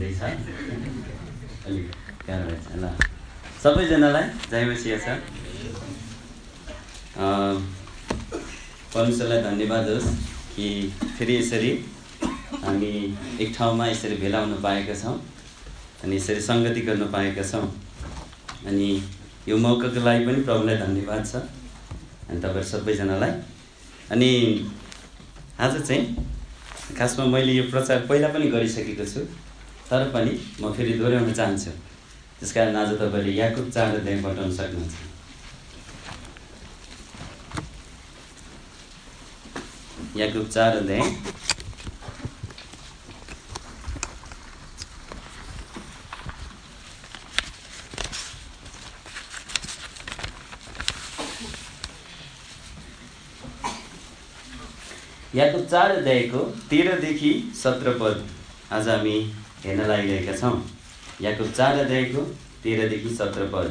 हुँदैछ अलिक गाह्रो रहेछ ल सबैजनालाई जय मसीह छ परमेश्वरलाई धन्यवाद होस् कि फेरि यसरी हामी एक ठाउँमा यसरी भेला हुन पाएका छौँ अनि यसरी सङ्गति गर्न पाएका छौँ अनि यो मौकाको लागि पनि प्रभुलाई धन्यवाद छ अनि तपाईहरु सबैजनालाई अनि आज चाहिँ खासमा मैले यो प्रचार पहिला पनि गरिसकेको छु तर पनि म फेरि दोहोर्याउन चाहन्छु त्यसकारण आज तपाईले याकुब 4 अध्याय पढ्न सक्नुहुन्छ याकुब 4 अध्याय याकुब 4 अध्यायको 13 देखि 17 पद आज हामी हेर्न लागिरहेका छौँ याकुब 4 अध्यायको 13 देखि 17 पद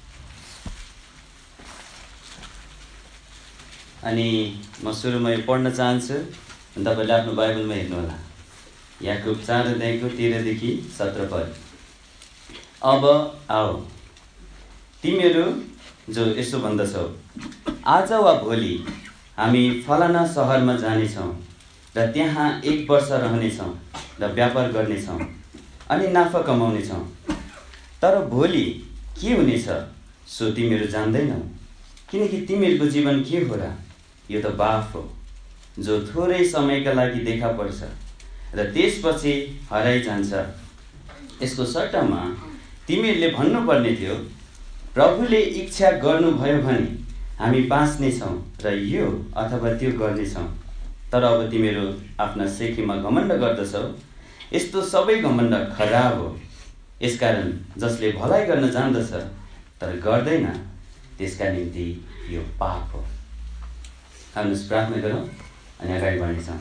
अनि म सुरुमा यो पढ्न चाहन्छु अनि तपाईले आफ्नो बाइबलमा हेर्नु होला याकुब 4 अध्यायको 13 देखि 17 पद अब आओ तिमीहरू जो यसो भन्दछौ आज वा भोलि हामी फलाना सहरमा जानेछौँ र त्यहाँ 1 वर्ष रहनेछौँ र व्यापार गर्नेछौँ अनि नाफा कमाउनेछौँ तर भोलि के हुनेछ सो तिमीहरू जान्दैनौ किनकि तिमीहरूको जीवन के हो र यो त बाफ हो जो थोरै समयका लागि देखा पर्छ र त्यसपछि हराइजान्छ यसको सट्टामा तिमीहरूले भन्नुपर्ने थियो प्रभुले इच्छा गर्नुभयो भने हामी बाँच्ने छौँ र यो अथवा त्यो गर्नेछौँ तर अब तिमीहरू आफ्ना सेखीमा घमण्ड गर्दछौ यस्तो सबै घमण्ड खराब हो यसकारण जसले भलाइ गर्न जान्दछ तर गर्दैन त्यसका निम्ति यो पाप हो आउनुहोस् प्रार्थना गरौँ अनि अगाडि बढ्नेछौँ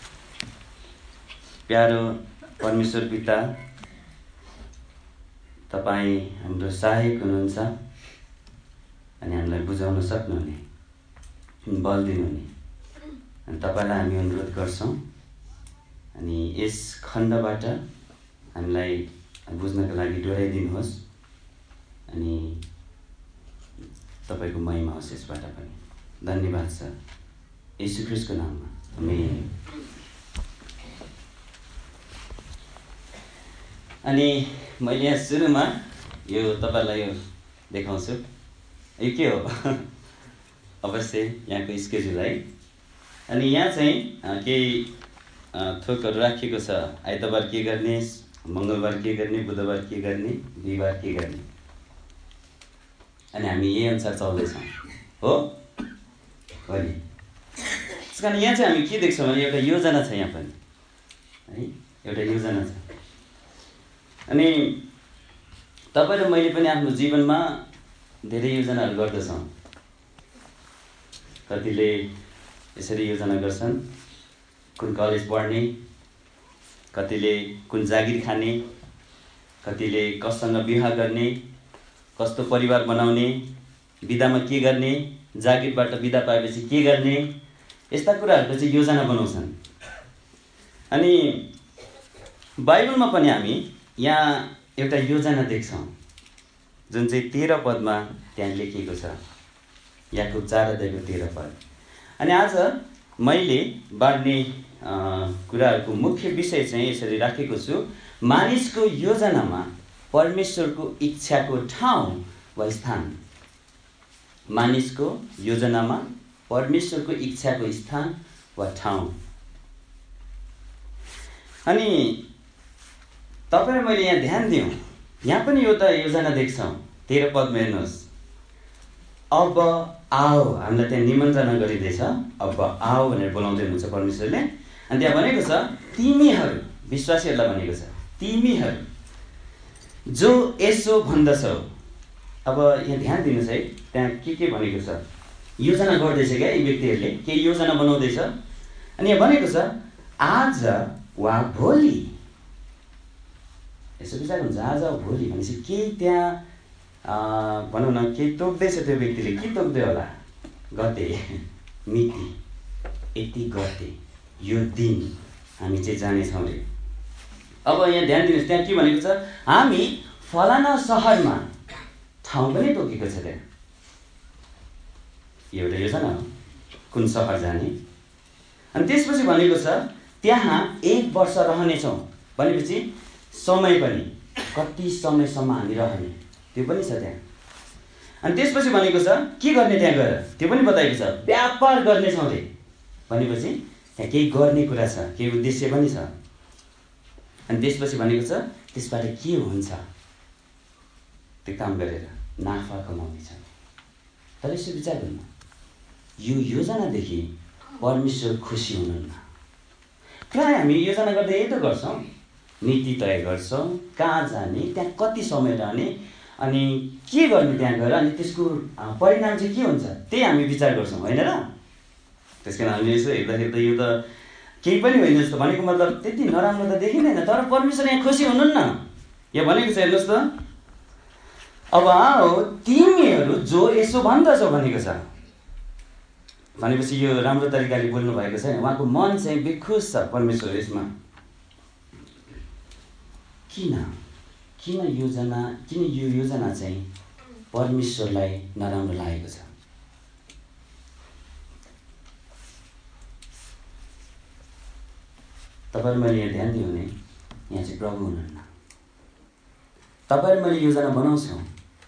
प्यारो परमेश्वर पिता तपाईँ हाम्रो सहायक हुनुहुन्छ अनि हामीलाई बुझाउन सक्नुहुने बल दिनुहुने अनि तपाईलाई हामी अनुरोध गर्छौँ अनि यस खण्डबाट हामीलाई बुझ्नको लागि डोर्याइदिनुहोस् अनि तपाईको महिमा होस् यसबाट पनि धन्यवाद छ येशू ख्रीष्टको नाममा आमेन अनि मैले यहाँ सुरुमा यो तपाईलाई यो देखाउँछु यो के हो अवश्य यहाँको स्केड्युल है अनि यहाँ चाहिँ केही थोकहरू राखिएको छ आइतबार के गर्ने मङ्गलबार के गर्ने बुधबार के गर्ने बिहिबार के गर्ने अनि हामी यही अनुसार चल्दैछौँ हो नि त्यस कारण यहाँ चाहिँ हामी के देख्छौँ भने एउटा योजना छ यहाँ पनि है एउटा योजना छ अनि तपाईँ र मैले पनि आफ्नो जीवनमा धेरै योजनाहरू गर्दछौँ कतिले यसरी योजना गर्छन् कुन कलेज पढ्ने कतिले कुन जागिर खाने कतिले कससँग विवाह गर्ने कस्तो परिवार बनाउने बिदामा के गर्ने जागिरबाट बिदा पाएपछि के गर्ने यस्ता कुराहरूको चाहिँ योजना बनाउँछन् अनि बाइबलमा पनि हामी यहाँ एउटा योजना देख्छौँ जुन चाहिँ 13 पदमा त्यहाँ लेखिएको छ याकुब 4 अध्यायको 13 पद अनि आज मैले बाँड्ने कुराहरूको मुख्य विषय चाहिँ यसरी राखेको छु मानिसको योजनामा परमेश्वरको इच्छाको ठाउँ वा स्थान मानिसको योजनामा परमेश्वरको इच्छाको स्थान वा ठाउँ अनि तपाईँ मैले यहाँ ध्यान दिउँ यहाँ पनि एउटा योजना देख्छौँ 13 पदमा हेर्नुहोस् अब आओ हामीलाई त्यहाँ निमन्त्रणा गरिँदैछ अब आओ भनेर बोलाउँदै हुनुहुन्छ परमेश्वरले अनि त्यहाँ भनेको छ तिमीहरू विश्वासीहरूलाई भनेको छ तिमीहरू जो यसो भन्दछौ अब यहाँ ध्यान दिनुहोस् है त्यहाँ के भनेको छ योजना गर्दैछ क्या यी व्यक्तिहरूले केही योजना बनाउँदैछ अनि यहाँ भनेको छ आज वा भोलि यसो विचार हुन्छ आज वा भोलि भनेपछि केही त्यहाँ भनौँ न केही तोक्दैछ त्यो व्यक्तिले के तोक्दै होला गते मिति यति गते यो दिन हामी चाहिँ जानेछौँ रे अब यहाँ ध्यान दिनुहोस्, त्यहाँ के भनेको छ, हामी फलाना सहरमा ठाउँ पनि तोकेको छ। त्यहाँ एउटा योजना हो कुन सहर जाने। अनि त्यसपछि भनेको छ त्यहाँ 1 वर्ष रहनेछौँ भनेपछि समय पनि कति समयसम्म हामी रहने त्यो पनि छ त्यहाँ। अनि त्यसपछि भनेको छ के गर्ने त्यहाँ गएर त्यो पनि बताएको छ, व्यापार गर्नेछौँ रे भनेपछि त्यहाँ केही गर्ने कुरा छ, केही उद्देश्य पनि छ। अनि त्यसपछि भनेको छ त्यसबाट के हुन्छ, त्यो काम गरेर नाफा कमाउनेछ। तर यसो विचार गर्नु, यो योजनादेखि परमेश्वर खुसी हुनुहुन्न। प्राय हामी योजना गर्दा यही त गर्छौँ, नीति तय गर्छौँ, कहाँ जाने, त्यहाँ कति समय रहने, अनि के गर्ने त्यहाँ गएर, अनि त्यसको परिणाम चाहिँ के हुन्छ त्यही हामी विचार गर्छौँ, होइन र? त्यस कारण हामीले यसो हेर्दाखेरि यो त केही पनि होइन जस्तो, भनेको मतलब त्यति नराम्रो त देखिँदैन। तर परमेश्वर यहाँ खुसी हुनुहुन्न। यहाँ भनेको छ हेर्नुहोस् त, अब आओ तिमीहरू जो यसो भन्दछौ भनेको छ। भनेपछि यो राम्रो तरिकाले बोल्नु भएको छैन, उहाँको मन चाहिँ बेखुस छ परमेश्वर यसमा। किन यो योजना चाहिँ परमेश्वरलाई नराम्रो लागेको छ? तपाईहरु मैले यहाँ ध्यान दियो भने यहाँ चाहिँ प्रभु हुनुहुन्न। तपाईहरु मैले योजना बनाउँछौँ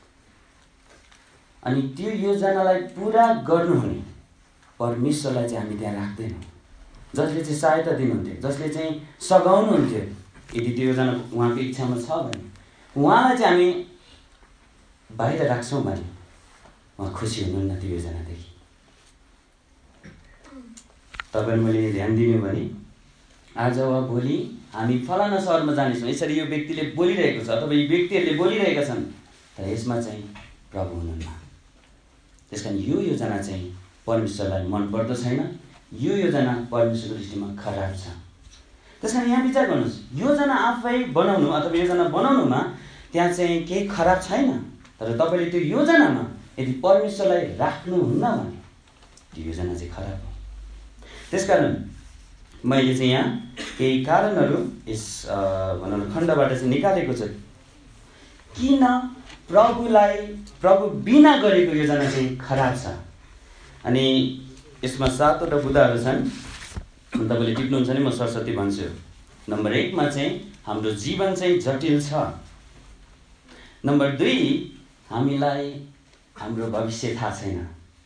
अनि त्यो योजनालाई पुरा गर्नुहुने परमेश्वरलाई चाहिँ हामी त्यहाँ राख्दैनौँ, जसले चाहिँ सहायता दिनुहुन्थ्यो, जसले चाहिँ सघाउनुहुन्थ्यो। यदि त्यो योजना उहाँको इच्छामा छ भने उहाँलाई चाहिँ हामी बाहिर राख्छौँ भने उहाँ खुसी हुनुहुन्न त्यो योजनादेखि। तपाईहरु मैले ध्यान दिनु भने आज वा भोलि हामी फलाना सहरमा जानेछौँ, यसरी यो व्यक्तिले बोलिरहेको छ अथवा यी व्यक्तिहरूले बोलिरहेका छन्, तर यसमा चाहिँ प्रभु हुनुहुन्न। त्यसकारण यो योजना चाहिँ परमेश्वरलाई मन पर्दो छैन, यो योजना परमेश्वरको दृष्टिमा खराब छ। त्यसकारण यहाँ विचार गर्नुहोस्, योजना आफै बनाउनु अथवा योजना बनाउनुमा त्यहाँ चाहिँ केही खराब छैन, तर तपाईँले त्यो योजनामा यदि परमेश्वरलाई राख्नुहुन्न भने त्यो योजना चाहिँ खराब हो। त्यसकारण मैले चाहिँ यहाँ केही कारणहरू यस भनौँ खण्डबाट चाहिँ निकालेको छु। किन प्रभु बिना गरेको योजना चाहिँ खराब छ। अनि यसमा 7वटा बुदाहरू छन्, तपाईँले टिप्नुहुन्छ भने म सरस्वती भन्छु। नम्बर 1 मा चाहिँ हाम्रो जीवन चाहिँ जटिल छ। नम्बर 2 हामीलाई हाम्रो भविष्य थाहा छैन।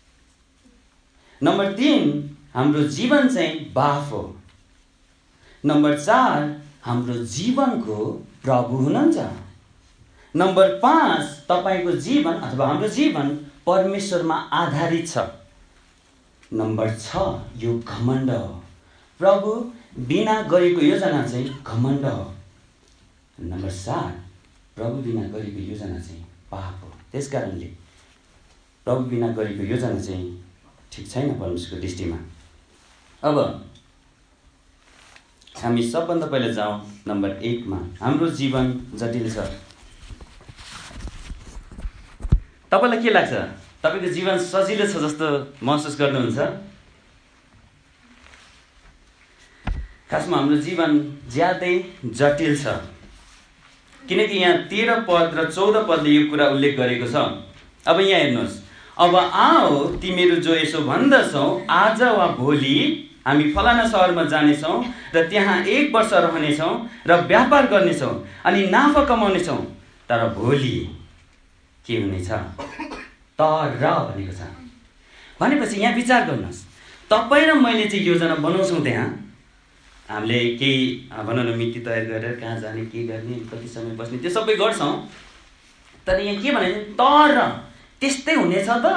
नम्बर 3 हाम्रो जीवन चाहिँ बाफ हो। नम्बर 4 हाम्रो जीवनको प्रभु हुनुहुन्छ। नम्बर 5 तपाईको जीवन अथवा हाम्रो जीवन परमेश्वरमा आधारित छ। नम्बर 6 यो घमण्ड हो। प्रभु बिना गरेको योजना चाहिँ घमण्ड हो। नम्बर 7 प्रभु बिना गरेको योजना चाहिँ पाप हो। त्यसकारणले प्रभु बिना गरेको योजना चाहिँ ठिक छैन परमेश्वरको दृष्टिमा। अब हामी सबभन्दा पहिला जाउँ नम्बर 1 मा, हाम्रो जीवन जटिल छ। तपाईलाई के लाग्छ, तपाईको जीवन सजिलो छ जस्तो महसुस गर्नुहुन्छ? खासमा हाम्रो जीवन ज्यादै जटिल छ, किनकि यहाँ 13 पद र 14 पदले यो कुरा उल्लेख गरेको छ। अब यहाँ हेर्नुहोस्, अब आओ तिमीहरू जो यसो भन्दछौ आज वा भोलि हामी फलाना सहरमा जानेछौँ र त्यहाँ 1 वर्ष रहनेछौँ र व्यापार गर्नेछौँ अनि नाफा कमाउनेछौँ, तर भोलि के हुनेछ? तर भनेको छ। भनेपछि यहाँ विचार गर्नुहोस्, तपाईँ र मैले चाहिँ योजना बनाउँछौँ, त्यहाँ हामीले केही भनौँ न मिति तयार गरेर कहाँ जाने, के गर्ने, कति समय बस्ने, त्यो सबै गर्छौँ। तर यहाँ के भने तर त्यस्तै हुनेछ त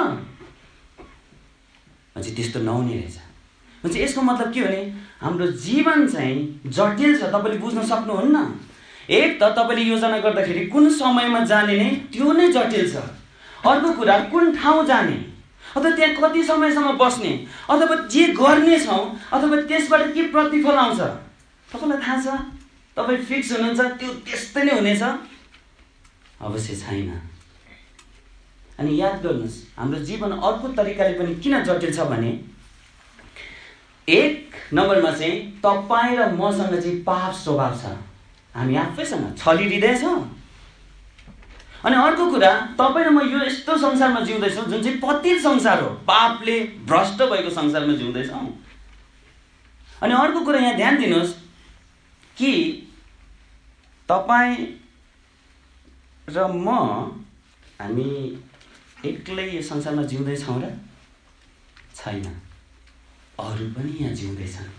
भन्छ, त्यस्तो नहुने रहेछ। भन्छ यसको मतलब के भने हाम्रो जीवन चाहिँ जटिल छ। तपाईँले बुझ्न सक्नुहुन्न। एक त तपाईँले योजना गर्दाखेरि कुन समयमा जाने नै त्यो नै जटिल छ। अर्को कुरा कुन ठाउँ जाने अथवा त्यहाँ कति समयसम्म बस्ने अथवा जे गर्नेछौँ अथवा त्यसबाट के प्रतिफल आउँछ तपाईँलाई थाहा छ? तपाईँ फिक्स हुनुहुन्छ त्यो त्यस्तै नै हुनेछ? अवश्य छैन। अनि याद गर्नुहोस्, हाम्रो जीवन अर्को तरिकाले पनि किन जटिल छ भने 1 नम्बरमा चाहिँ तपाईँ र मसँग चाहिँ पाप स्वभाव छ। हामी आफैसँग छलिँदैछौँ। अनि अर्को कुरा, तपाईँ र म यो यस्तो संसारमा जिउँदैछौँ जुन चाहिँ पतित संसार हो, पापले भ्रष्ट भएको संसारमा जिउँदैछौँ। अनि अर्को कुरा यहाँ ध्यान दिनुहोस् कि तपाईँ र म हामी एक्लै यो संसारमा जिउँदैछौँ र छैन, अरू पनि यहाँ जिउँदैछन्।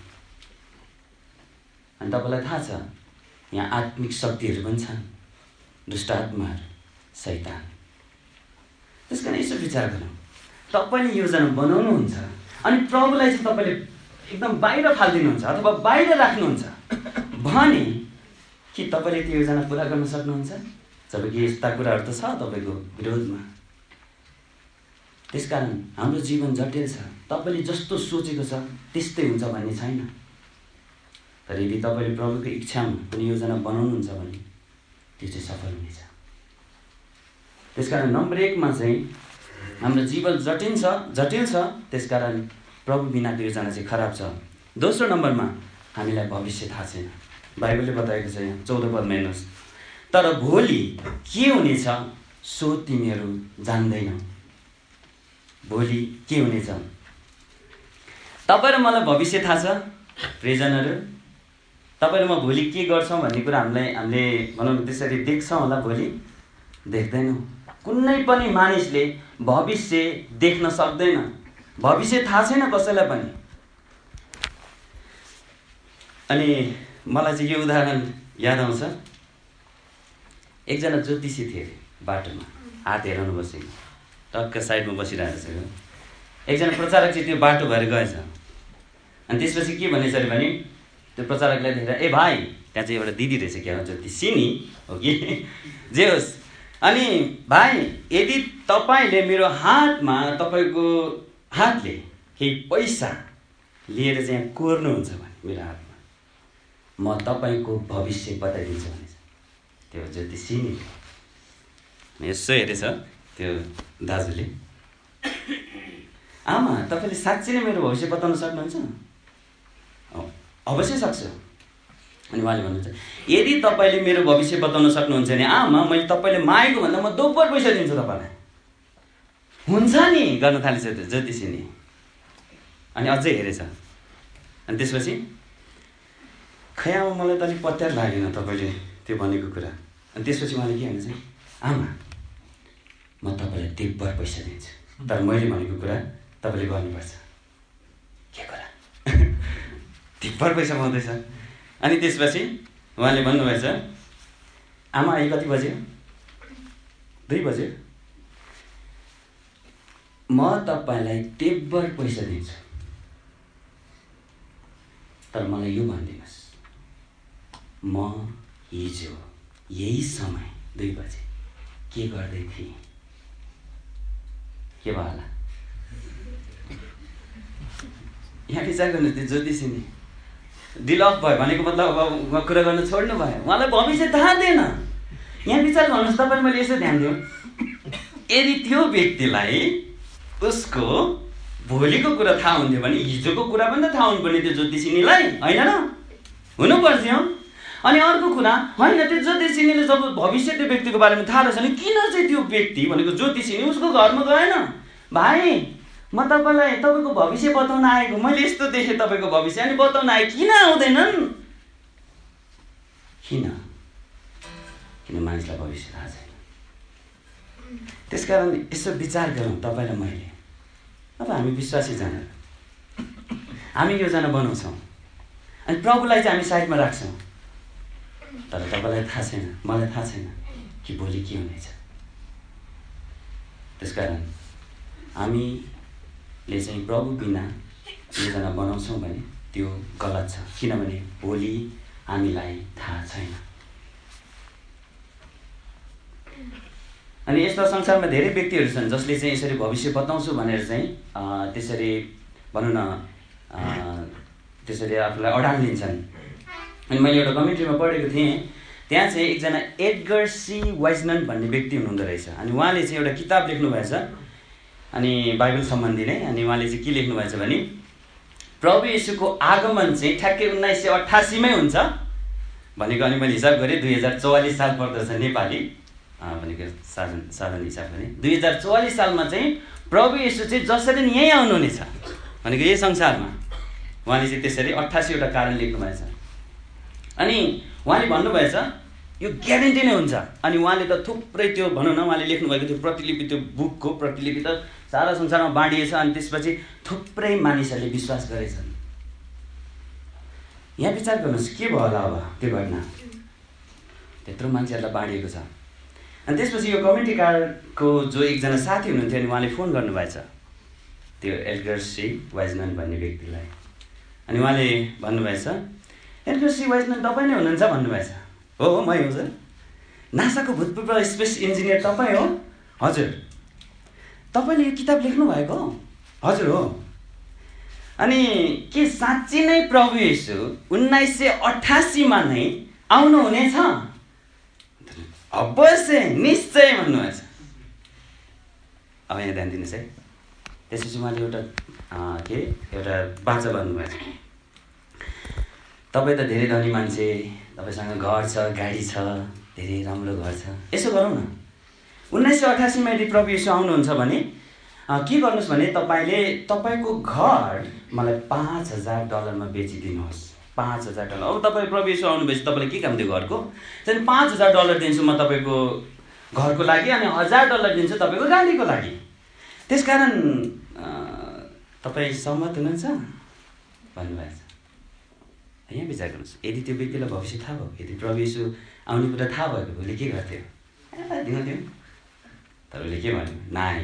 अनि तपाईँलाई थाहा छ यहाँ आत्मिक शक्तिहरू पनि छन्, दुष्ट आत्माहरू, शैतान। त्यस कारण यसो विचार गरौँ, तपाईँले योजना बनाउनुहुन्छ अनि प्रभुलाई चाहिँ तपाईँले एकदम बाहिर फालिदिनुहुन्छ अथवा बाहिर राख्नुहुन्छ भने कि तपाईँले त्यो योजना पुरा गर्न सक्नुहुन्छ? जबकि यस्ता कुराहरू त छ तपाईँको विरोधमा। त्यसकारण हाम्रो जीवन जटिल छ। तपाईँले जस्तो सोचेको छ त्यस्तै हुन्छ भन्ने छैन। तर यदि तपाईँले प्रभुको इच्छामा कुनै योजना बनाउनुहुन्छ भने त्यो चाहिँ सफल हुनेछ। त्यसकारण नम्बर 1 मा चाहिँ हाम्रो जीवन जटिल छ, त्यसकारण प्रभु बिनाको योजना चाहिँ खराब छ। दोस्रो नम्बरमा हामीलाई भविष्य थाहा छैन। बाइबलले बताएको छ यहाँ 14 पदमा हेर्नुहोस्, तर भोलि के हुनेछ सो तिमीहरू जान्दैनौ। भोलि के हुनेछ? तपाईँ र मलाई भविष्य थाहा छ प्रियजनहरू। तपाईँ र म भोलि के गर्छौँ भन्ने कुरा हामीले भनौँ त्यसरी देख्छौँ होला? भोलि देख्दैनौँ। कुनै पनि मानिसले भविष्य देख्न सक्दैन। भविष्य थाहा छैन कसैलाई पनि। अनि मलाई चाहिँ यो उदाहरण याद आउँछ। एकजना ज्योतिषी थिए अरे, बाटोमा हात हेराउनु बसेको, टक्क साइडमा बसिरहेको छ। एकजना प्रचारक चाहिँ त्यो बाटो भएर गएछ। अनि त्यसपछि के भनेछ अरे भने त्यो प्रचारकलाई देखेर, ए भाइ, त्यहाँ चाहिँ एउटा दिदी रहेछ, क्या ज्योतिषी हो कि जे होस्। अनि भाइ, यदि तपाईँले मेरो हातमा तपाईँको हातले केही पैसा लिएर चाहिँ कोर्नुहुन्छ भने मेरो हातमा, म तपाईँको भविष्य बताइदिन्छु भनेछ त्यो ज्योतिषी नि। यसो हेरेछ त्यो दाजुले, आमा तपाईँले साँच्चै नै मेरो भविष्य बताउन सक्नुहुन्छ? अवश्य सक्छु। अनि उहाँले भन्नुहुन्छ, यदि तपाईँले मेरो भविष्य बताउन सक्नुहुन्छ भने आमा, मैले तपाईँले मागेको भन्दा म दोब्बर पैसा दिन्छु तपाईँलाई। हुन्छ नि गर्न थालेछ त्यो ज्योतिषी नि। अनि अझै हेरेछ। अनि त्यसपछि खै आमा, मलाई त अलिक पत्यार लागेन तपाईँले त्यो भनेको कुरा। अनि त्यसपछि उहाँले के भन्छ, आमा म तपाईँलाई दोब्बर पैसा दिन्छु, तर मैले भनेको कुरा तपाईँले गर्नुपर्छ। के कुरा? दोब्बर पैसा पाउँदैछ। अनि त्यसपछि उहाँले भन्नुभएछ, आमा अहिले कति बज्यो? 2 बज्यो। म तपाईँलाई दोब्बर पैसा दिन्छु, तर मलाई यो भनिदिनुहोस्, म हिजो यही समय 2 बजे के गर्दै थिएँ? के भयो होला? यहाँ विचार गर्नु। त्यो ज्योतिषी नि डिल अफ भयो भनेको मतलब अब कुरा गर्न छोड्नु भयो। उहाँलाई भविष्य थाहा थिएन। यहाँ विचार गर्नुहोस् तपाईँ। मैले यसो ध्यान दिउँ, यदि त्यो व्यक्तिलाई उसको भोलिको कुरा थाहा हुन्थ्यो भने हिजोको कुरा पनि त थाहा हुनुपर्ने त्यो ज्योतिषीनीलाई, होइन र? हुनु पर्थ्यो। अनि अर्को कुरा, होइन त्यो ज्योतिषीनीले जब भविष्य त्यो व्यक्तिको बारेमा थाहा रहेछ भने किन चाहिँ त्यो व्यक्ति भनेको ज्योतिषीनी उसको घरमा गएन? भाइ, म तपाईँलाई तपाईँको भविष्य बताउन आएको, मैले यस्तो देखेँ तपाईँको भविष्य, अनि बताउन आएँ। किन आउँदैनन्? किन मानिसलाई भविष्य थाहा छैन। त्यसकारण यसो विचार गरौँ तपाईँ र मैले। अब हामी विश्वासी जना, हामी योजना बनाउँछौँ अनि प्रभुलाई चाहिँ हामी साइडमा राख्छौँ। तर तपाईँलाई थाहा छैन, मलाई थाहा छैन कि भोलि के हुनेछ। त्यसकारण हामीले चाहिँ प्रभु बिना योजना बनाउँछौँ भने त्यो गलत छ, किनभने भोलि हामीलाई थाहा छैन। अनि यस्ता संसारमा धेरै व्यक्तिहरू छन् जसले चाहिँ यसरी भविष्य बताउँछु भनेर चाहिँ त्यसरी भनौँ न त्यसरी आफूलाई अडान लिन्छन्। अनि मैले एउटा कमेन्ट्रीमा पढेको थिएँ, त्यहाँ चाहिँ एकजना एडगर सी वाइजनन भन्ने व्यक्ति हुनुहुँदो रहेछ। अनि उहाँले चाहिँ एउटा किताब लेख्नुभएछ अनि बाइबल सम्बन्धी नै। अनि उहाँले चाहिँ के लेख्नुभएछ भने प्रभु येशूको आगमन चाहिँ ठ्याक्कै 1988 मै हुन्छ भनेको अनि मैले हिसाब गरेँ 2044 साल पर्दछ नेपाली भनेको साधन हिसाब भने 2044 सालमा चाहिँ प्रभु येशू चाहिँ जसरी नि यहीँ आउनुहुनेछ भनेको यही संसारमा उहाँले चाहिँ त्यसरी 88 वटा कारण लेख्नुभएछ। अनि उहाँले भन्नुभएछ यो ग्यारेन्टी नै हुन्छ। अनि उहाँले त थुप्रै त्यो भनौँ न उहाँले लेख्नुभएको त्यो प्रतिलिपि त्यो बुकको प्रतिलिपि त सारा संसारमा बाँडिएछ। अनि त्यसपछि थुप्रै मानिसहरूले विश्वास गरेछन्। यहाँ विचार गर्नुहोस् के भयो होला अब त्यो घटना त्यत्रो मान्छेहरूलाई बाँडिएको छ। अनि त्यसपछि यो कम्युनिटी कार्डको जो एकजना साथी हुनुहुन्थ्यो अनि उहाँले फोन गर्नुभएछ त्यो एडगर सी वाइजम्यान भन्ने व्यक्तिलाई। अनि उहाँले भन्नुभएछ एडगर सी वाइजम्यान तपाईँ नै हुनुहुन्छ भन्नुभएछ। हो मै हो सर। नासाको भूतपूर्व स्पेस इन्जिनियर तपाईँ हो? हजुर। तपाईँले यो किताब लेख्नु भएको? हजुर हो। अनि के साँच्ची नै प्रभु येशू 1988 नै आउनुहुनेछ? अवश्य निश्चय भन्नुभएछ। अब यहाँ ध्यान दिनुहोस् है। त्यसपछि उहाँले एउटा बाचा भन्नुभएछ। तपाईँ त धेरै धनी मान्छे, तपाईँसँग घर छ, गाडी छ, धेरै राम्रो घर छ। यसो गरौँ न 1988 मा यदि प्रभु येशू आउनुहुन्छ भने के गर्नुहोस् भने तपाईँले तपाईँको घर मलाई $5000 मा बेचिदिनुहोस्। $5000। अब तपाईँ प्रभु येशू आउनुभएपछि तपाईँले के काम थियो घरको? त्यहाँदेखि $5000 दिन्छु म तपाईँको घरको लागि अनि $1000 दिन्छु तपाईँको गाडीको लागि। त्यसकारण तपाईँ सहमत हुनुहुन्छ भन्नुभएछ। यहाँ विचार गर्नुहोस् यदि त्यो व्यक्तिलाई भविष्य थाहा भयो, यदि प्रभु येशू आउने कुरा थाहा भएको उसले के गर्थ्यो? दिन्थ्यो। तर उसले के भन्यो? नाइ।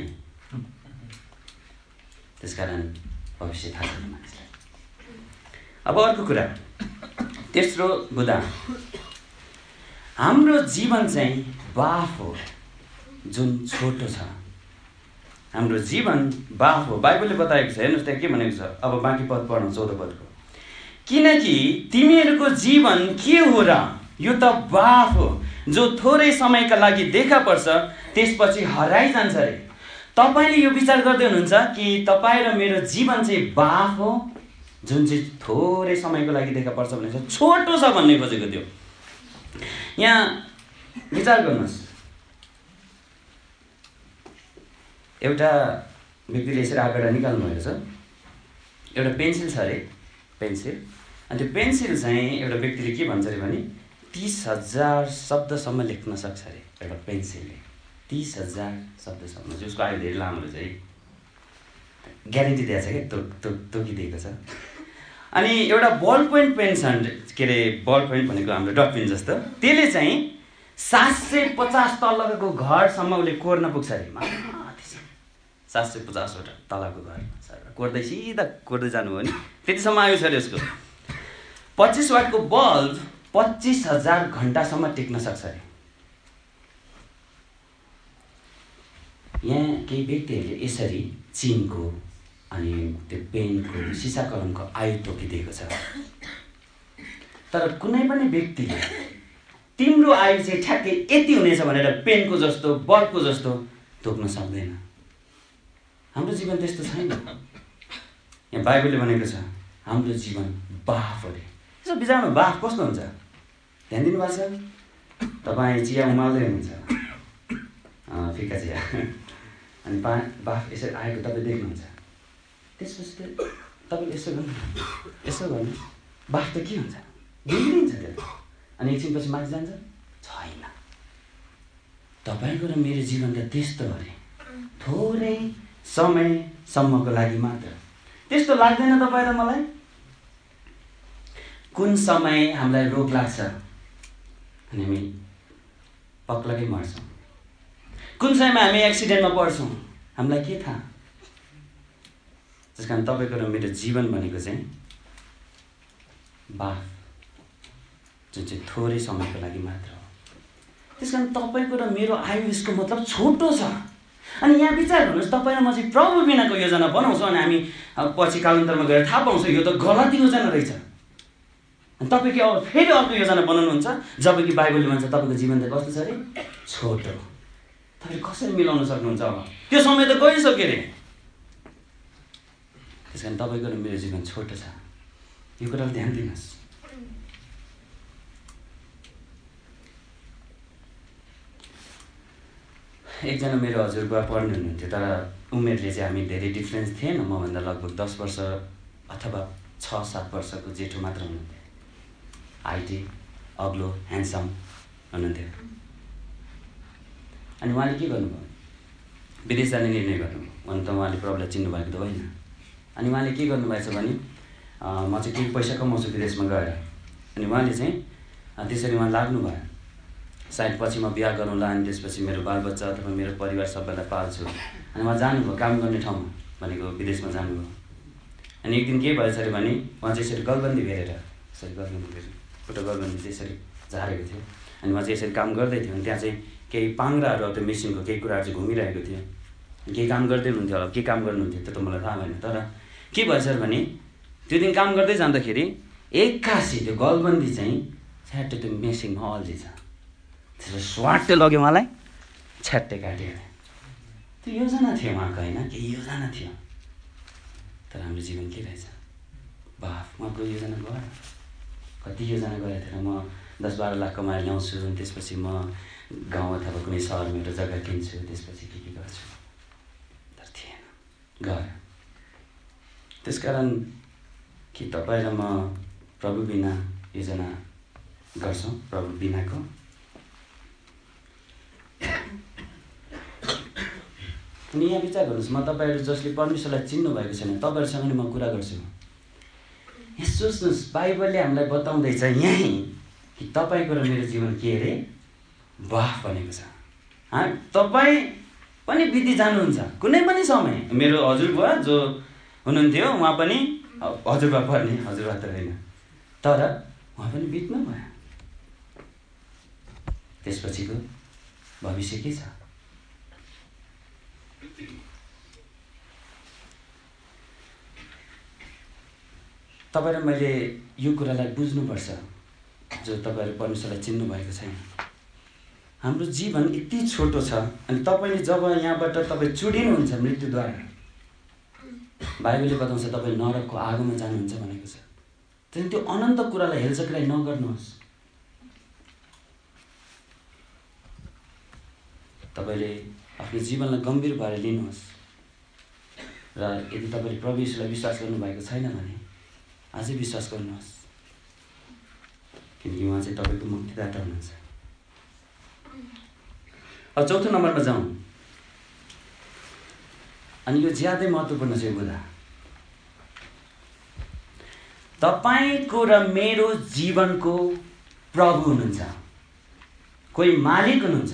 त्यसकारण भविष्य थाहा छैन मानिसलाई। अब अर्को कुरा तेस्रो बुदा हाम्रो जीवन चाहिँ बाफ हो जुन छोटो छ। हाम्रो जीवन बाफ हो। बाइबलले बताएको छ। हेर्नुहोस् त्यहाँ के भनेको छ। अब बाँकी पद पढौँ 14 पदको। किनकि तिमीहरूको जीवन के हो र? यो त बाफ हो जो थोरै समयका लागि देखा पर्छ त्यसपछि हराइजान्छ रे। तपाईँले यो विचार गर्दै हुनुहुन्छ कि तपाईँ र मेरो जीवन चाहिँ बाफ हो जुन चाहिँ थोरै समयको लागि देखा पर्छ भनेको छोटो छ भन्ने खोजेको थियो। यहाँ विचार गर्नुहोस् एउटा व्यक्तिले यसरी आँकडा निकाल्नु भएको छ। एउटा पेन्सिल छ अरे पेन्सिल। अनि त्यो पेन्सिल चाहिँ एउटा व्यक्तिले के भन्छ अरे भने 30,000 शब्दसम्म लेख्न सक्छ अरे एउटा पेन्सिलले। 30,000 शब्दसम्म चाहिँ उसको आयु धेरै लामो रहेछ है। ग्यारेन्टी दिएको छ क्या तोकिदिएको छ। अनि एउटा बल पोइन्ट पेन छ के अरे बल पोइन्ट भनेको हाम्रो डटपेन जस्तो त्यसले चाहिँ 750 तलको घरसम्म उसले कोर्न पुग्छ अरे। 750 वटा तलको घर कोर्दै सिधा कोर्दै जानुभयो नि त्यतिसम्म आयु छ अरे उसको। 25 वाटको बल्ब 25,000 घन्टासम्म टिक्न सक्छ अरे। यहाँ केही व्यक्तिहरूले यसरी चिनको अनि त्यो पेनको सिसा कलमको आयु तोकिदिएको छ। तर कुनै पनि व्यक्तिले तिम्रो आयु चाहिँ ठ्याक्कै यति हुनेछ भनेर पेनको जस्तो बल्बको जस्तो तोक्न सक्दैन। हाम्रो जीवन त्यस्तो छैन। यहाँ बाइबलले भनेको छ हाम्रो जीवन बाफ अरे। यसो विचारमा बाफ कस्तो हुन्छ? ध्यान दिनुभएको छ? तपाईँ चिया उमाल्दै हुनुहुन्छ फिका चिया अनि बाफ यसरी आएको तपाईँ देख्नुहुन्छ। त्यसपछि तपाईँले यसो गर्नु बाफ त के हुन्छ? बिग्रिन्छ त्यो अनि एकछिनपछि माथि जान्छ छैन। तपाईँको र मेरो जीवन त त्यस्तो अरे थोरै समयसम्मको लागि मात्र। त्यस्तो लाग्दैन तपाईँ र मलाई? कुन समय हामीलाई रोग लाग्छ अनि हामी पक्लकै मर्छौँ। कुन समयमा हामी एक्सिडेन्टमा पर्छौँ हामीलाई के थाहा? त्यसकारण तपाईँको र मेरो जीवन भनेको चाहिँ बाफ जुन चाहिँ थोरै समयको लागि मात्र हो। त्यसकारण तपाईँको र मेरो आयु यसको मतलब छोटो छ। अनि यहाँ विचार गर्नुहोस् तपाईँ र म चाहिँ प्रभु बिनाको योजना बनाउँछौँ अनि हामी पछि कालान्तरमा गएर थाहा पाउँछौँ यो त गलत योजना रहेछ। अनि तपाईँ के अब फेरि अर्को योजना बनाउनुहुन्छ जबकि बाइबलले भन्छ तपाईँको जीवन त कस्तो छ अरे छोटो। तपाईँले कसरी मिलाउन सक्नुहुन्छ? अब त्यो समय त गइसक्यो अरे। त्यस कारण तपाईँको र मेरो जीवन छोटो छ। यो कुरालाई ध्यान दिनुहोस्। एकजना मेरो हजुरबा पढ्नु हुनुहुन्थ्यो, तर उमेरले चाहिँ हामी धेरै डिफ्रेन्स थिएन। मभन्दा लगभग 10 वर्ष अथवा 6-7 वर्षको जेठो मात्र हुनुहुन्थ्यो। हाइटी, अग्लो, ह्यान्डसम हुनुहुन्थ्यो। अनि उहाँले के गर्नुभयो? विदेश जाने निर्णय गर्नुभयो। अन्त उहाँले प्रभुलाई चिन्नु भएको त होइन। अनि उहाँले के गर्नुभएछ भने म चाहिँ केही पैसा कमाउँछु विदेशमा गएर। अनि उहाँले चाहिँ त्यसरी उहाँ लाग्नुभयो। सायद पछि म बिहा गरौँला, अनि त्यसपछि मेरो बालबच्चा अथवा मेरो परिवार सबैलाई पाल्छु। अनि उहाँ जानुभयो काम गर्ने ठाउँमा, भनेको विदेशमा जानुभयो। अनि एक दिन के भएछ अरे भने उहाँ चाहिँ यसरी गलबन्दी भेरेर, एउटा गलबन्दी चाहिँ यसरी झारेको थियो। अनि उहाँ चाहिँ यसरी काम गर्दै थियो। अनि त्यहाँ चाहिँ केही पाङ्राहरू अब त्यो मेसिनको केही कुराहरू चाहिँ घुमिरहेको थियो। केही काम गर्दै हुनुहुन्थ्यो होला, के काम गर्नुहुन्थ्यो त्यो त मलाई थाहा भएन। तर के भएछ भने त्यो दिन काम गर्दै जाँदाखेरि एक्कासी त्यो गलबन्दी चाहिँ छ्याट्टै त्यो मेसिनमा अल्झिन्छ। त्यसो स्वाट्टै लग्यो उहाँलाई, छ्याट्टै काट्यो। त्यो योजना थियो उहाँको, होइन केही योजना थियो। तर हाम्रो जीवन के रहेछ? बाफ, उहाँको योजना गयो। कति योजना गरेको थिएन, म 10-12 लाख कमाएर ल्याउँछु, अनि त्यसपछि म गाउँ अथवा कुनै सहरमा एउटा जग्गा किन्छु, त्यसपछि के गर्छु। तर थिएन, गयो। त्यसकारण कि तपाईँ र म प्रभु बिना योजना गर्छौँ, प्रभु बिनाको। अनि यहाँ विचार गर्नुहोस्, म तपाईँहरू जसले परमेश्वरलाई चिन्नु भएको छैन तपाईँहरूसँग नि म कुरा गर्छु। यहाँ सोच्नुहोस्, बाइबलले हामीलाई बताउँदैछ यहीँ कि तपाईँको र मेरो जीवन के अरे? वाह भनेको छ। तपाईँ पनि बिति जानुहुन्छ कुनै पनि समय। मेरो हजुरबुवा जो हुनुहुन्थ्यो उहाँ पनि हजुरबा पर्ने, हजुरबा त होइन, तर उहाँ पनि बित्नु भयो। त्यसपछिको भविष्य के छ? तपाईँ र मैले यो कुरालाई बुझ्नुपर्छ, जो तपाईँहरू परमेश्वरलाई चिन्नु भएको छैन। हाम्रो जीवन यति छोटो छ, अनि तपाईँले जब यहाँबाट तपाईँ चुडिनुहुन्छ मृत्युद्वारा, बाइबलले बताउँछ तपाईँ नरकको आगोमा जानुहुन्छ भनेको छ। त्यसैले त्यो अनन्त कुरालाई हेलचक्राइ नगर्नुहोस्। तपाईँले आफ्नो जीवनलाई गम्भीर भएर लिनुहोस्। र यदि तपाईँले प्रभु येशूलाई विश्वास गर्नुभएको छैन भने अझै विश्वास गर्नुहोस्, किनकि उहाँ चाहिँ तपाईँको मुक्तिदाता हुनुहुन्छ। अब चौथो नम्बरमा जाउँ। अनि यो ज्यादै महत्त्वपूर्ण छ यो कुरा। तपाईँको र मेरो जीवनको प्रभु हुनुहुन्छ, कोही मालिक हुनुहुन्छ।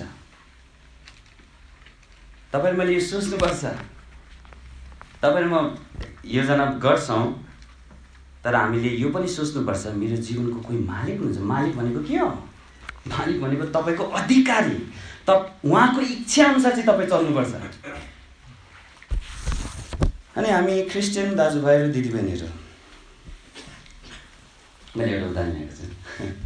तपाईँ मैले यो सोच्नुपर्छ। तपाईँ म योजना गर्छौँ, तर हामीले यो पनि सोच्नुपर्छ मेरो जीवनको कोही मालिक हुनुहुन्छ। मालिक भनेको के हो? मालिक भनेको तपाईँको अधिकारी, उहाँको इच्छा अनुसार चाहिँ तपाईँ चल्नुपर्छ। अनि हामी क्रिस्चियन दाजुभाइ र दिदीबहिनीहरू, मैले एउटा उदाहरण ल्याएको छु।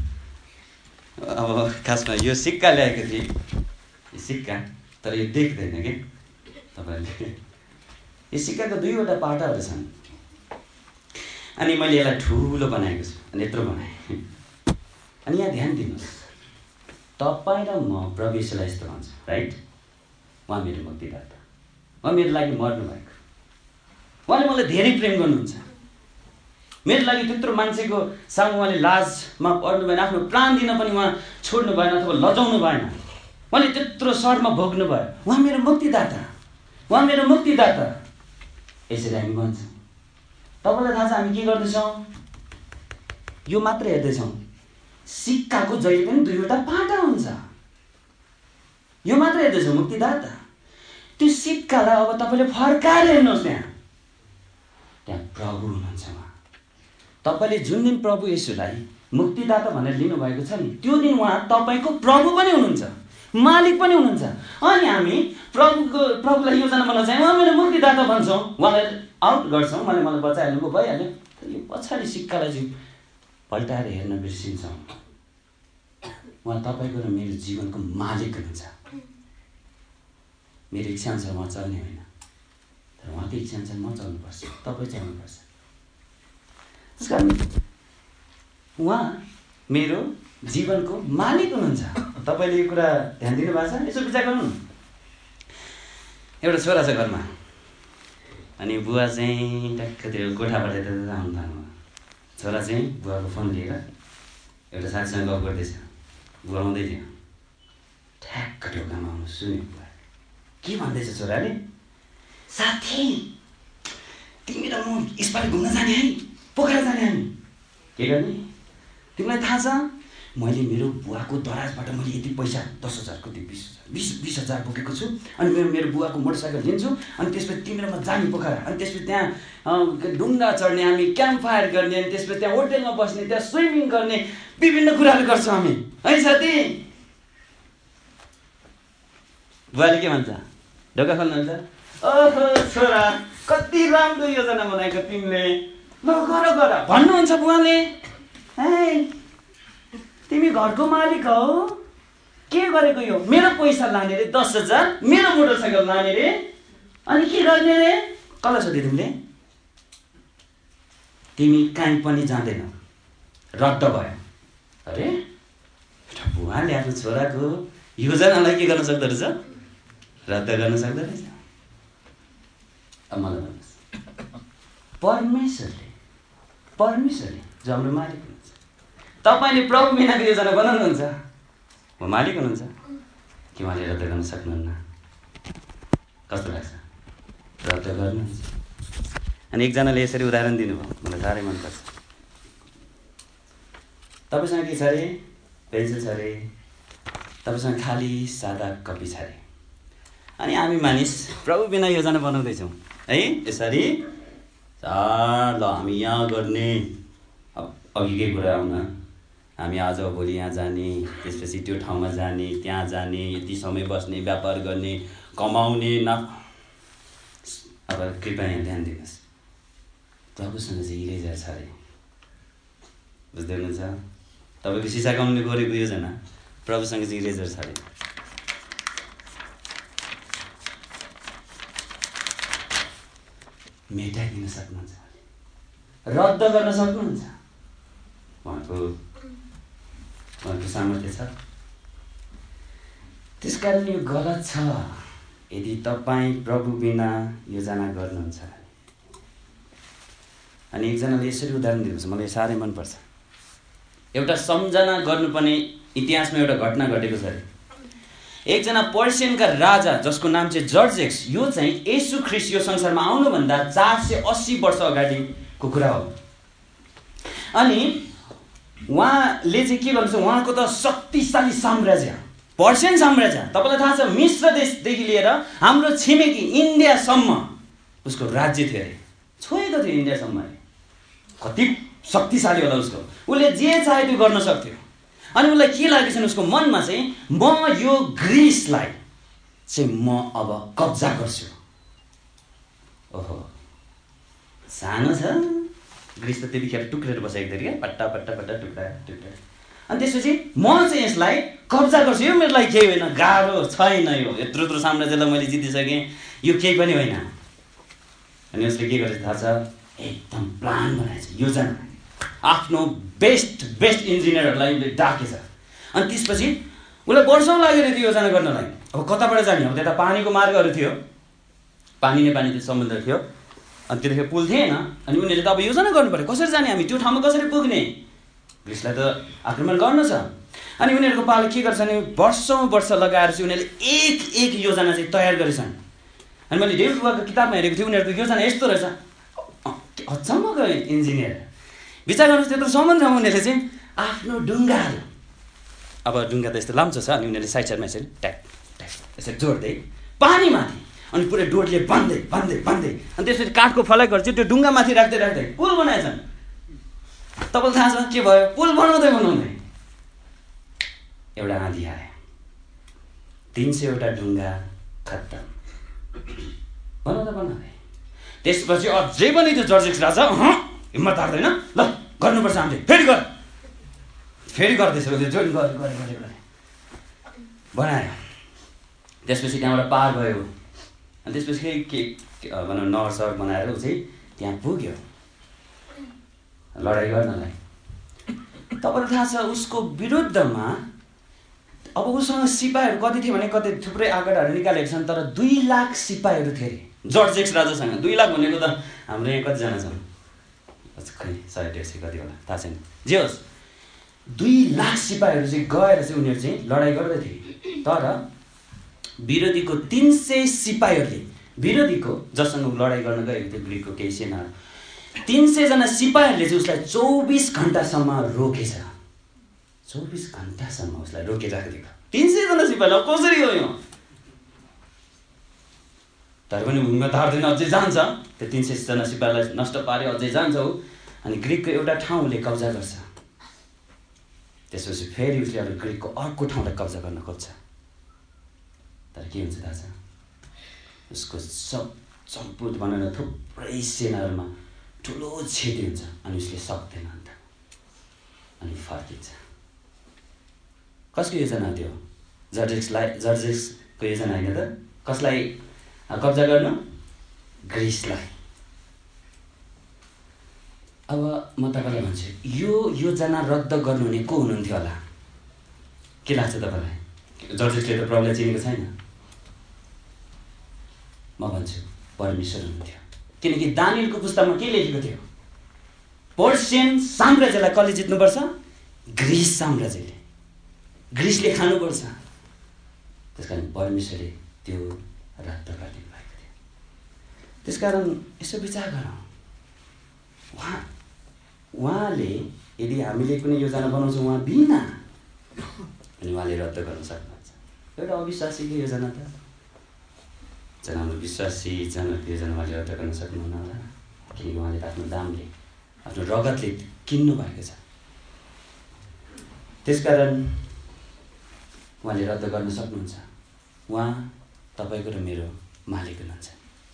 अब खासमा यो सिक्का ल्याएको थिएँ, यो सिक्का, तर यो देख्दैन कि तपाईँहरूले। यो सिक्काको दुईवटा पाटाहरू छन्। अनि मैले यसलाई ठुलो बनाएको छु, अनि यत्रो बनाएँ। अनि यहाँ ध्यान दिनुहोस्, तपाईँ र म प्रभु येशूलाई यस्तो भन्छ, राइट? उहाँ मेरो मुक्तिदाता, उहाँ मेरो लागि मर्नुभएको, उहाँले मलाई धेरै प्रेम गर्नुहुन्छ। मेरो लागि त्यत्रो मान्छेको सामु उहाँले लाजमा पर्नु भएन, आफ्नो प्राण दिन पनि उहाँ छोड्नु भएन अथवा लजाउनु भएन। उहाँले त्यत्रो शर्म भोग्नु भयो। उहाँ मेरो मुक्तिदाता, उहाँ मेरो मुक्तिदाता। यसरी हामी भन्छौँ। तपाईँलाई थाहा छ हामी के गर्दैछौँ? यो मात्र हेर्दैछौँ। सिक्काको जहिले पनि दुईवटा पाटा हुन्छ। यो मात्र हेर्दैछौँ, मुक्तिदाता। त्यो सिक्कालाई अब तपाईँले फर्काएर हेर्नुहोस्, त्यहाँ प्रभु हुनुहुन्छ। उहाँ तपाईँले जुन दिन प्रभु येशूलाई मुक्तिदाता भनेर लिनुभएको छ नि, त्यो दिन उहाँ तपाईँको प्रभु पनि हुनुहुन्छ, मालिक पनि हुनुहुन्छ। अनि हामी प्रभुलाई योजना भन्न चाहिँ उहाँ मेरो मुक्तिदाता भन्छौँ, उहाँलाई आउट गर्छौँ, मलाई बचाइहाल्नु पो भइहाल्यो। तर यो पछाडि सिक्कालाई चाहिँ पल्टाएर हेर्न बिर्सिन्छौँ। उहाँ तपाईँको र मेरो जीवनको मालिक हुनुहुन्छ। मेरो इच्छा अनुसार म चल्ने होइन, तर उहाँको इच्छा अनुसार म चल्नुपर्छ, तपाईँ चल्नुपर्छ। त्यस कारण उहाँ मेरो जीवनको मालिक हुनुहुन्छ। तपाईँले यो कुरा ध्यान दिनुभएको छ? यसो विचार गर्नु। एउटा छोरा छ घरमा। अनि बुवा चाहिँ ट्याक्कतिर कोठाबाट यता आउनु थाल्नु। छोरा चाहिँ बुवाको फोन लिएर एउटा साथीसँग गफ गर्दैछ। बुवा आउँदै थियो, ठ्याक्क ढोकामा आउनु सुन्यो बुवा। के भन्दैछ छोराले? साथी तिमी र म यसपालि घुम्न जाने है, पोखरा जाने हामी। के गर्ने? तिमीलाई थाहा छ मैले मेरो बुवाको दराजबाट मैले यति पैसा 10,000 कति 20,000 बोकेको छु। अनि मेरो बुवाको मोटरसाइकल लिन्छु। अनि त्यसपछि तिमी र म जाने पोखरा। अनि त्यसपछि त्यहाँ ढुङ्गा चढ्ने, हामी क्याम्प फायर गर्ने, अनि त्यसपछि त्यहाँ होटेलमा बस्ने, त्यहाँ स्विमिङ गर्ने, विभिन्न कुराहरू गर्छौँ हामी है साथी। बुवाले के भन्छ? ढोका खोल्नुहुन्छ? ओहो छोरा कति राम्रो योजना बनाएको तिमीले, ल गर गर भन्नुहुन्छ बुवाले। है तिमी घरको मालिक हौ, के गरेको यो? मेरो पैसा लाने रे 10,000, मेरो मोटरसाइकल लाने रे, अनि के गर्ने रे? कसलाई सोधे तिमीले? तिमी कहीँ पनि जाँदैन, रद्द भयो। अरे बुवाले आफ्नो छोराको योजनालाई के गर्न सक्दो रहेछ? रद्द गर्न सक्दो रहेछ। अब मलाई भन्नुहोस्, परमेश्वरले जो हाम्रो मालिक हुनुहुन्छ, तपाईँले प्रभु बिनाको योजना बनाउनुहुन्छ, म मालिक हुनुहुन्छ कि उहाँले रद्द गर्न सक्नुहुन्न? कस्तो लाग्छ? रद्द गर्नुहुन्छ। अनि एकजनाले यसरी उदाहरण दिनुभयो, मलाई साह्रै मनपर्छ। तपाईँसँग के छ अरे? पेन्सिल छ अरे, तपाईँसँग खाली सादा कपी छ अरे। अनि हामी मानिस प्रभु बिना योजना बनाउँदैछौँ है, यसरी ल हामी यहाँ गर्ने, अघिकै कुरा आउन, हामी आज भोलि यहाँ जाने, त्यसपछि त्यो ठाउँमा जाने, त्यहाँ जाने, यति समय बस्ने, व्यापार गर्ने, कमाउने न। अब कृपया यहाँ ध्यान दिनुहोस्, प्रभुसँग चाहिँ इरेजर छ अरे। बुझ्दै हुनुहुन्छ? तपाईँको सिसा कमाउने गरेको योजना प्रभुसँग चाहिँ इरेजर छ अरे। मेटाइदिन सक्नुहुन्छ, रद्द गर्न सक्नुहुन्छ, उहाँको सामर्थ्य छ। त्यसकारण यो गलत छ यदि तपाईँ प्रभु बिना योजना गर्नुहुन्छ। अनि एकजनाले यसरी उदाहरण दिनुहुन्छ, मलाई साह्रै मनपर्छ। एउटा सम्झना गर्नुपर्ने इतिहासमा एउटा घटना घटेको छ अरे। एकजना पर्सियनका राजा जसको नाम चाहिँ जर्जेक्स, यो चाहिँ येशू ख्रीष्ट यो संसारमा आउनुभन्दा 480 वर्ष अगाडिको कुरा हो। अनि उहाँले चाहिँ के गर्नुहुन्छ, उहाँको त शक्तिशाली साम्राज्य, पर्सियन साम्राज्य। तपाईँलाई थाहा छ मिश्र देशदेखि लिएर हाम्रो छिमेकी इन्डियासम्म उसको राज्य थियो अरे, छोएको थियो इन्डियासम्म अरे। कति शक्तिशाली होला उसको, उसले जे चाहे त्यो गर्न सक्थ्यो। अनि उसलाई के लागेको छ उसको मनमा चाहिँ, म यो ग्रिसलाई चाहिँ म अब कब्जा गर्छु। ओहो सानो छ ग्रिस त त्यतिखेर टुक्रेर बसेको थियो क्या, पट्टा पट्टा पट्टा टुक्रा टुक्रा। अनि त्यसपछि म चाहिँ यसलाई कब्जा गर्छु, यो मेरो लागि केही होइन, गाह्रो छैन, यो यत्रो साम्राज्यलाई मैले जितिसकेँ, यो केही पनि होइन। अनि उसले के गरेछ थाहा छ? एकदम प्लान बनाएछ, योजना, आफ्नो बेस्ट इन्जिनियरहरूलाई उसले डाकेछ। अनि त्यसपछि उसलाई वर्षौँ लाग्यो त्यो योजना गर्नलाई। अब कताबाट जाने? अब त्यता पानीको मार्गहरू थियो, पानी त्यो समुद्र थियो, अनि त्यतिखेर पुल थिएन। अनि उनीहरूले त अब योजना गर्नु पऱ्यो, कसरी जाने हामी, त्यो ठाउँमा कसरी पुग्ने, ग्रिसलाई त आक्रमण गर्नु छ। अनि उनीहरूको पालो के गर्छ भने वर्ष लगाएर चाहिँ उनीहरूले एक योजना चाहिँ तयार गरेछन्। अनि मैले डेभिड बुवाको किताबमा हेरेको थिएँ, उनीहरूको योजना यस्तो रहेछ। अचम्मको इन्जिनियर, विचार गर्नुहोस्, त्यत्रो समुद्रमा उनीहरूले चाहिँ आफ्नो ढुङ्गाहरू, अब ढुङ्गा त यस्तो लाम्चो छ, अनि उनीहरूले साइडमा यसरी ट्याक यसरी जोड्दै पानीमाथि, अनि पुरै डोरले बान्दै अनि त्यसपछि काठको फलाइहरू चाहिँ त्यो ढुङ्गामाथि राख्दै पुल बनाएछन्। तपाईँलाई थाहा छ के भयो? पुल बनाउँदै एउटा आँधी आयो, 300वटा ढुङ्गा खत्तम बनाउँदै। त्यसपछि अझै पनि त्यो जर्जेक्स राजा हिम्मत हार्दैन, ल गर्नुपर्छ हामीले, फेरि गर्दैछ, उसले जोइन गरे बनायो। त्यसपछि त्यहाँबाट पार भयो। अनि त्यसपछि फेरि के भनौँ नहर सहर बनाएर ऊ चाहिँ त्यहाँ पुग्यो लडाइँ गर्नलाई। तपाईँलाई थाहा छ उसको विरुद्धमा अब उसँग सिपाहीहरू कति थियो भने कति थुप्रै आँकडाहरू निकालेको छन्, तर 2 लाख सिपाहीहरू थिए अरे जर्जेक्स राजासँग। 2 लाख भनेको त हाम्रो यहाँ कतिजना छन् खै 100-150 कति होला थाहा छैन, जे होस् 2 लाख सिपाहीहरू चाहिँ गएर चाहिँ उनीहरू चाहिँ लडाइँ गर्दै थिए। तर विरोधीको 300 सिपाहीहरूले, विरोधीको जसँग लडाइँ गर्न गएको थियो ग्रिकको केही सेनाहरू, 300 जना सिपाहीहरूले चाहिँ उसलाई 24 घण्टासम्म रोकेछ। 24 घण्टासम्म उसलाई रोकिरहेको थियो 300 जना सिपाहीलाई। कसरी हो यो? तर पनि हुन तार्दैन, अझै जान्छ। त्यो 300 जना सिपाहीलाई नष्ट पार्यो, अझै जान्छ ऊ। अनि ग्रिकको एउटा ठाउँ उसले कब्जा गर्छ। त्यसपछि फेरि उसले अरू ग्रिकको अर्को ठाउँलाई कब्जा गर्न खोज्छ। तर के हुन्छ थाहा छ? उसको सब सम्पूर्ण भनेर थुप्रै सेनाहरूमा ठुलो क्षति हुन्छ अनि उसले सक्दैन। अन्त अनि फर्किन्छ। कसको योजना थियो? जर्जेक्सको योजना होइन त? कसलाई कब्जा गर्नु? ग्रिसलाई। अब म तपाईँलाई भन्छु, यो योजना रद्द गर्नुहुने को हुनुहुन्थ्यो होला? के लाग्छ तपाईँलाई? जर्जेक्सले त प्रभुलाई चिनेको छैन। म भन्छु परमेश्वर हुनुहुन्थ्यो। किनकि दानियलको पुस्तकमा के लेखेको थियो? पर्सियन साम्राज्यलाई कसले जित्नुपर्छ? ग्रिस साम्राज्यले, ग्रिसले खानुपर्छ। त्यसकारण परमेश्वरले त्यो रद्द गरिदिनु भएको थियो। त्यसकारण यसो विचार गरौँ, उहाँले यदि हामीले कुनै योजना बनाउँछौँ उहाँ बिना, अनि उहाँले रद्द गर्न सक्नुहुन्छ। एउटा अविश्वासीको योजना त जना हाम्रो विश्वासी जनको योजना उहाँले रद्द गर्न सक्नुहुन्न होला, किनकि उहाँले आफ्नो दामले, आफ्नो रगतले किन्नु भएको छ। त्यसकारण उहाँले रद्द गर्न सक्नुहुन्छ। उहाँ तपाईँको र मेरो मालिक हुनुहुन्छ।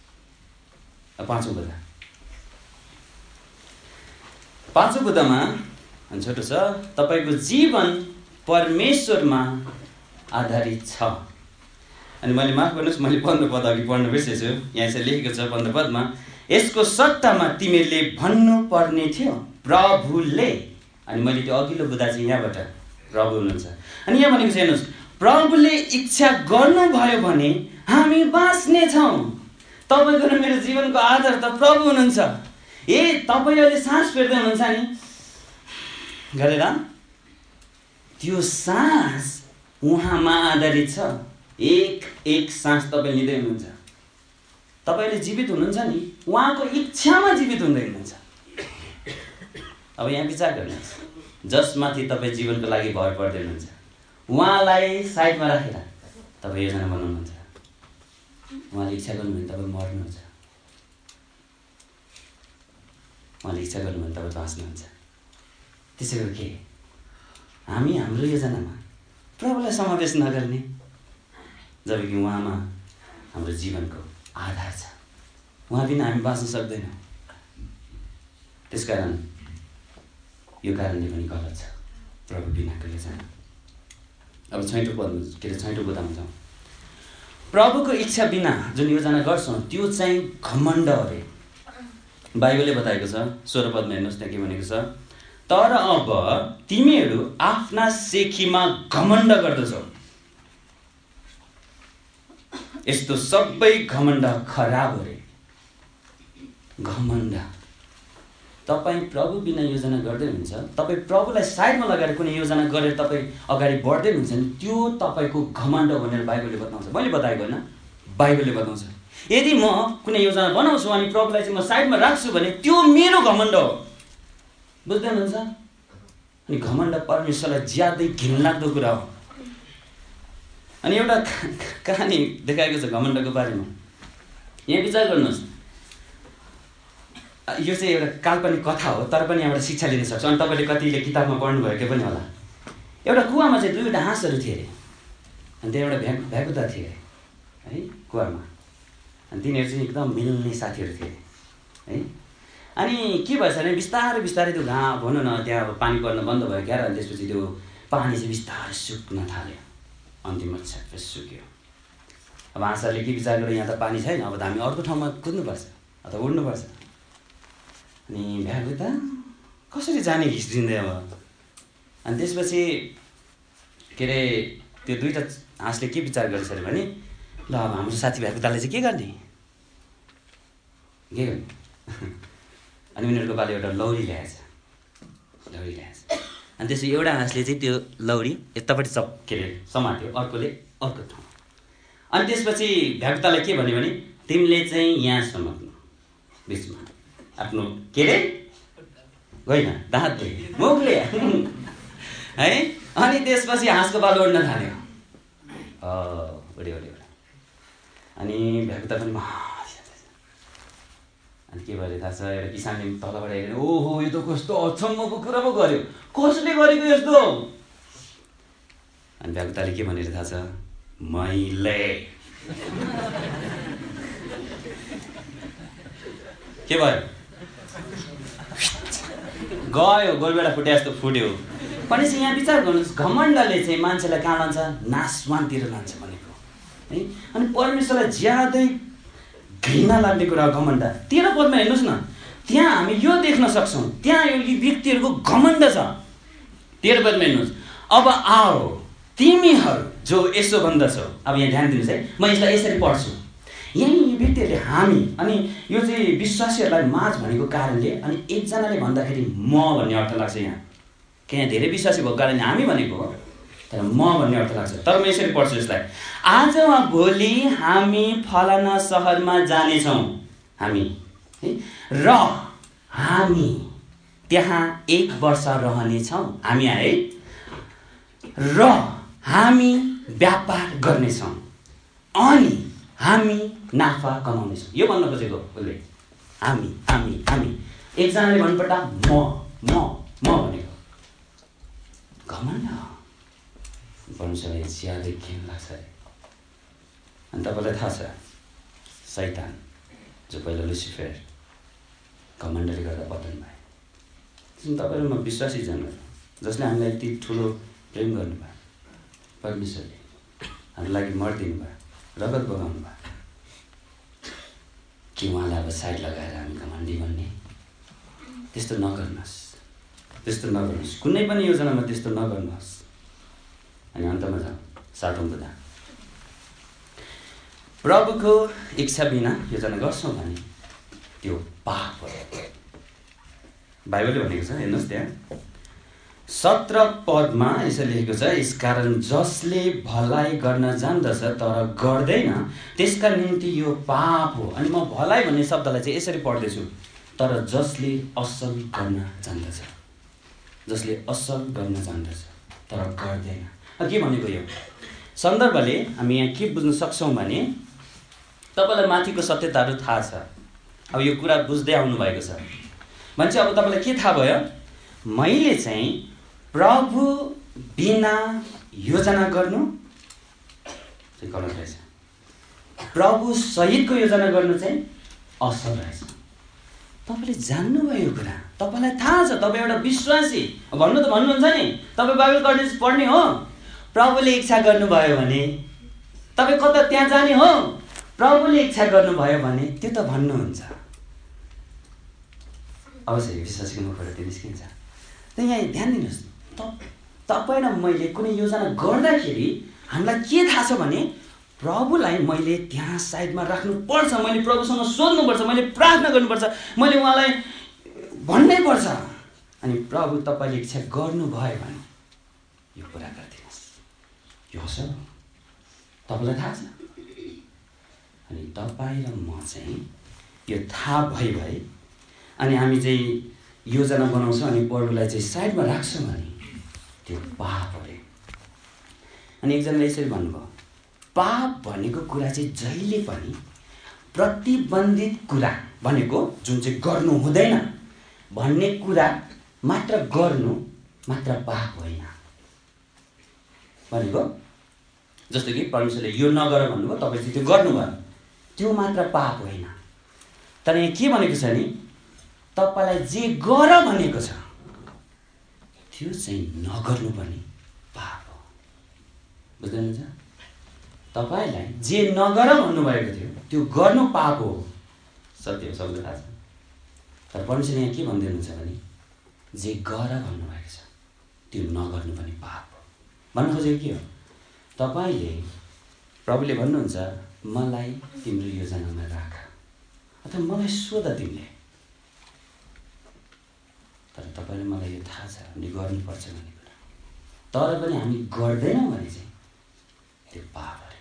पाँचौँ बुँदामा छोटो छ, तपाईँको जीवन परमेश्वरमा आधारित छ। अनि मैले माफ गर्नुहोस्, मैले 15 पद अघि पढ्न बिर्सेछु। यहाँ चाहिँ लेखेको छ 15 पदमा, यसको सट्टामा तिमीहरूले भन्नुपर्ने थियो प्रभुले। अनि मैले त्यो अघिल्लो बुँदा चाहिँ यहाँबाट प्रभु हुनुहुन्छ। अनि यहाँ भनेको छ, हेर्नुहोस्, प्रभुले इच्छा गर्नुभयो भने हामी बाँच्ने छौँ। तपाईँको र मेरो जीवनको आधार त प्रभु हुनुहुन्छ। तपाईँ अहिले सास फेर्दै हुनुहुन्छ नि गरेर, त्यो सास उहाँमा आधारित छ। एक सास तपाईँ लिँदै हुनुहुन्छ, तपाईँले जीवित हुनुहुन्छ नि, उहाँको इच्छामा जीवित हुँदै हुनुहुन्छ। अब यहाँ विचार गर्नुहोस्, जसमाथि तपाईँ जीवनको लागि भर पर्दै हुनुहुन्छ, उहाँलाई साइडमा राखेर तपाईँ योजना बनाउनुहुन्छ। उहाँले इच्छा गर्नुभयो भने तपाईँ मर्नुहुन्छ, उहाँले इच्छा गर्नुभयो भने तपाईँ बाँच्नुहुन्छ। त्यसैको के हामी हाम्रो योजनामा प्रभुलाई समावेश नगर्ने, जबकि उहाँमा हाम्रो जीवनको आधार छ। उहाँ बिना हामी बाँच्न सक्दैनौँ। त्यसकारण यो कारणले पनि गलत छ प्रभु बिनाको योजना। अब 6औं बुँदामा जाउँ। प्रभुको इच्छा बिना जुन योजना गर्छौँ त्यो चाहिँ घमण्ड अरे। बाइबलले बताएको छ 16 पदमा हेर्नुहोस् त्यहाँ के भनेको छ, तर अब तिमीहरू आफ्ना सेखीमा घमण्ड गर्दछौ। यस्तो सबै घमण्ड खराब अरे। घमण्ड, तपाईँ प्रभु बिना योजना गर्दै हुनुहुन्छ, तपाईँ प्रभुलाई साइडमा लगाएर कुनै योजना गरेर तपाईँ अगाडि बढ्दै हुनुहुन्छ नि, त्यो तपाईँको घमण्ड भनेर बाइबलले बताउँछ। मैले बताएको होइन, बाइबलले बताउँछ। यदि म कुनै योजना बनाउँछु अनि प्रभुलाई चाहिँ म साइडमा राख्छु भने त्यो मेरो घमण्ड हो। बुझ्दै हुनुहुन्छ? अनि घमण्ड परमेश्वरलाई ज्यादै घिनलाग्दो कुरा हो। अनि एउटा कहानी देखाएको छ घमण्डको बारेमा। यहाँ विचार गर्नुहोस्, यो चाहिँ एउटा काल्पनिक कथा हो, तर पनि यहाँबाट शिक्षा लिन सक्छ। अनि तपाईँले कतिले किताबमा पढ्नुभएको पनि होला। एउटा कुवामा चाहिँ 2वटा हाँसहरू थिए अरे। अनि त्यहाँ एउटा भ्याकुता थिए है कुवामा। अनि तिनीहरू चाहिँ एकदम मिल्ने साथीहरू थिए है। अनि के भएछ भने बिस्तारै बिस्तारै त्यो घाम भनौँ न त्यहाँ अब पानी पर्न बन्द भयो क्या। अनि त्यसपछि त्यो पानी चाहिँ बिस्तारै सुक्न थाल्यो। अन्तिममा छ्याप्पै सुक्यो। अब हाँसहरूले के विचार गर्यो, यहाँ त पानी छैन, अब त हामी अर्को ठाउँमा कुद्नुपर्छ अथवा उड्नुपर्छ। अनि भ्याकुता कसरी जाने घिस्रिँदै अब। अनि त्यसपछि के अरे त्यो दुईवटा हाँसले के विचार गर्छ अरे भने ल अब हाम्रो साथीभाइको दाले चाहिँ के गर्ने अनि उनीहरूको बाले एउटा लौरी ल्याएछ अनि त्यसपछि एउटा हाँसले चाहिँ त्यो लौरी यतापट्टि के अरे समात्यो, अर्कोले अर्को ठाउँ। अनि त्यसपछि भ्यागुतालाई के भन्यो भने तिमीले चाहिँ यहाँ समात्नु बिचमा आफ्नो के अरे गएन दाँतले मुखले है। अनि त्यसपछि हाँसको बाल उड्न थाल्यो बढी अनि भ्यागुता पनि अनि के भयो थाहा छ, एउटा किसानले तलबाट हेरेर ओहो यो त कस्तो अचम्मको कुरा पो गर्यो, कसले गरेको यस्तो? अनि भ्यागुताले के भनेर थाहा छ, मैले के भयो गयो गोलबेडा फुटे जस्तो फुट्यो। भनेपछि यहाँ विचार गर्नुहोस्, घमण्डले चाहिँ मान्छेलाई कहाँ लान्छ, नाशवानतिर लान्छ भनेको है। अनि परमेश्वरलाई ज्यादै घृणा लाग्ने कुरा घमण्ड। 13 पदमा हेर्नुहोस् न, त्यहाँ हामी यो देख्न सक्छौँ, त्यहाँ यो व्यक्तिहरूको घमण्ड छ। 13 पदमा हेर्नुहोस्, अब आओ तिमीहरू जो यसो भन्दछौ। अब यहाँ ध्यान दिनुहोस् है, म यसलाई यसरी पढ्छु। यही व्यक्तिहरूले हामी अनि यो चाहिँ विश्वासीहरूलाई माझ भनेको कारणले अनि एकजनाले भन्दाखेरि म भन्ने अर्थ लाग्छ यहाँ, कि यहाँ धेरै विश्वासी भएको कारणले हामी भनेको हो, तर म भन्ने अर्थ लाग्छ। तर म यसरी पढ्छु यसलाई, आज वा भोलि हामी फलाना सहरमा जानेछौँ हामी र हामी त्यहाँ 1 वर्ष रहनेछौँ। हामी आए र हामी व्यापार गर्नेछौँ अनि हामी नाफा कमाउनेछौँ। यो भन्न खोजेको उसले, हामी हामी हामी। एकजनाले भन्नुपर्दा म भनेको घमण्ड परमेश्वरलाई ज्यादै घिन लाग्छ अरे। अनि तपाईँलाई थाहा छ शैतान जो पहिला लुसिफर घमण्डले गर्दा पतन भए। तपाईँहरूमा विश्वासी जनहरू जसले हामीलाई यति ठुलो प्रेम गर्नुभयो, परमेश्वरले हाम्रो लागि मर्दिनु भयो, रगत बगाउनु भयो, कि उहाँलाई अब साइड लगाएर हामी घमण्डी भन्ने? त्यस्तो नगर्नुहोस्, कुनै पनि योजनामा त्यस्तो नगर्नुहोस्। अनि अन्तमा जाउँ 7औं बुदा, प्रभुको इच्छा बिना योजना गर्छौँ भने त्यो पाप हो। बाइबलले भनेको छ, हेर्नुहोस् त्यहाँ 17 पदमा यसरी लेखेको छ, यसकारण जसले भलाइ गर्न जान्दछ तर गर्दैन त्यसका निम्ति यो पाप हो। अनि म भलाइ भन्ने शब्दलाई चाहिँ यसरी पढ्दैछु, तर जसले असल गर्न जान्दछ तर गर्दैन। के भनेको यो सन्दर्भले हामी यहाँ के बुझ्न सक्छौँ भने तपाईँलाई माथिको सत्यताहरू थाहा छ, अब यो कुरा बुझ्दै आउनु भएको छ भने चाहिँ अब तपाईँलाई के थाहा भयो, मैले चाहिँ प्रभु बिना योजना गर्नु चाहिँ गलत रहेछ, प्रभु सहितको योजना गर्नु चाहिँ असल रहेछ। तपाईँले जान्नुभयो यो कुरा, तपाईँलाई थाहा छ, तपाईँ एउटा विश्वासी भन्नुहुन्छ नि, तपाईँ बाइबल कलेज पढ्ने हो, प्रभुले इच्छा गर्नुभयो भने तपाईँ कता त्यहाँ जाने हो, प्रभुले इच्छा गर्नुभयो भने त्यो त भन्नुहुन्छ। अवश्य विश्वासीको मुखबाट त्यो निस्किन्छ। त यहाँ ध्यान दिनुहोस्, तपाईँ र मैले कुनै योजना गर्दाखेरि हामीलाई के थाहा छ भने प्रभुलाई मैले त्यहाँ साइडमा राख्नुपर्छ, मैले प्रभुसँग सोध्नुपर्छ, मैले प्रार्थना गर्नुपर्छ, मैले उहाँलाई भन्नै पर्छ। अनि प्रभु तपाईँले इच्छा गर्नुभयो भने यो कुरा गरिदिनुहोस्, यो हो तपाईँलाई थाहा छ। अनि तपाईँ र म चाहिँ यो थाहा भइ अनि हामी चाहिँ योजना बनाउँछौँ अनि प्रभुलाई चाहिँ साइडमा राख्छौँ भने त्यो पाप अरे। अनि एकजनाले यसरी भन्नुभयो, पाप भनेको कुरा चाहिँ जहिले पनि प्रतिबन्धित कुरा भनेको जुन चाहिँ गर्नु हुँदैन भन्ने कुरा मात्र गर्नु मात्र पाप होइन भनेको। जस्तो कि परमेश्वरले यो नगर भन्नुभयो, तपाईँ चाहिँ त्यो गर्नुभयो, त्यो मात्र पाप होइन। तर यहाँ के भनेको छ नि, तपाईँलाई जे गर भनेको छ त्यो चाहिँ नगर्नु पनि पाप हो। बुझ्दै हुनुहुन्छ? तपाईँलाई जे नगर भन्नुभएको थियो त्यो गर्नु पाप हो, सत्य हो, सबैलाई थाहा छ। तर परमेश्वरले यहाँ के भन्दै हुनुहुन्छ भने जे गर भन्नुभएको छ त्यो नगर्नु पनि पाप हो। भन्न खोजेको के हो, तपाईँले प्रभुले भन्नुहुन्छ मलाई तिम्रो योजनामा राख अथवा मलाई सोध तिमीले। तर तपाईँले मलाई यो थाहा छ हामीले गर्नुपर्छ भन्ने कुरा, तर पनि हामी गर्दैनौँ भने चाहिँ त्यो पाप अरे।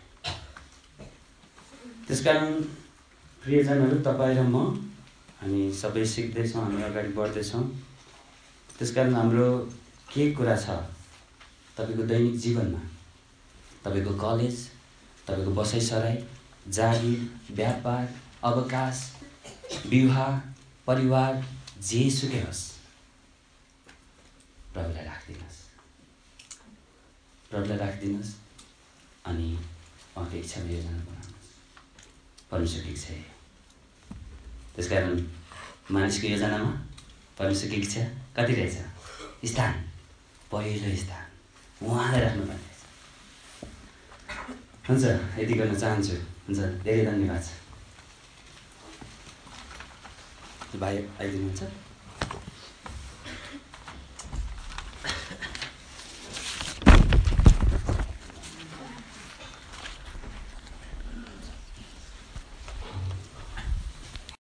त्यसकारण प्रियजनहरू, तपाईँ र म हामी सबै सिक्दैछौँ, हामी अगाडि बढ्दैछौँ। त्यसकारण हाम्रो के कुरा छ तपाईँको दैनिक जीवनमा, तपाईँको कलेज, तपाईँको बसाइसराई, जागिर, व्यापार, अवकाश, विवाह, परिवार, जेसुकै होस्, प्रभुलाई राखिदिनुहोस्, प्रभुलाई राखिदिनुहोस् अनि उहाँको इच्छामा योजना बनाउनुहोस्। परमेश्वरको इच्छा हो। त्यसकारण मानिसको योजनामा परमेश्वरको इच्छा कति रहेछ? स्थान, पहिलो स्थान उहाँलाई राख्नुपर्ने रहेछ। हुन्छ, यति गर्न चाहन्छु। हुन्छ, धेरै धन्यवाद छ। भाइ आइदिनुहुन्छ?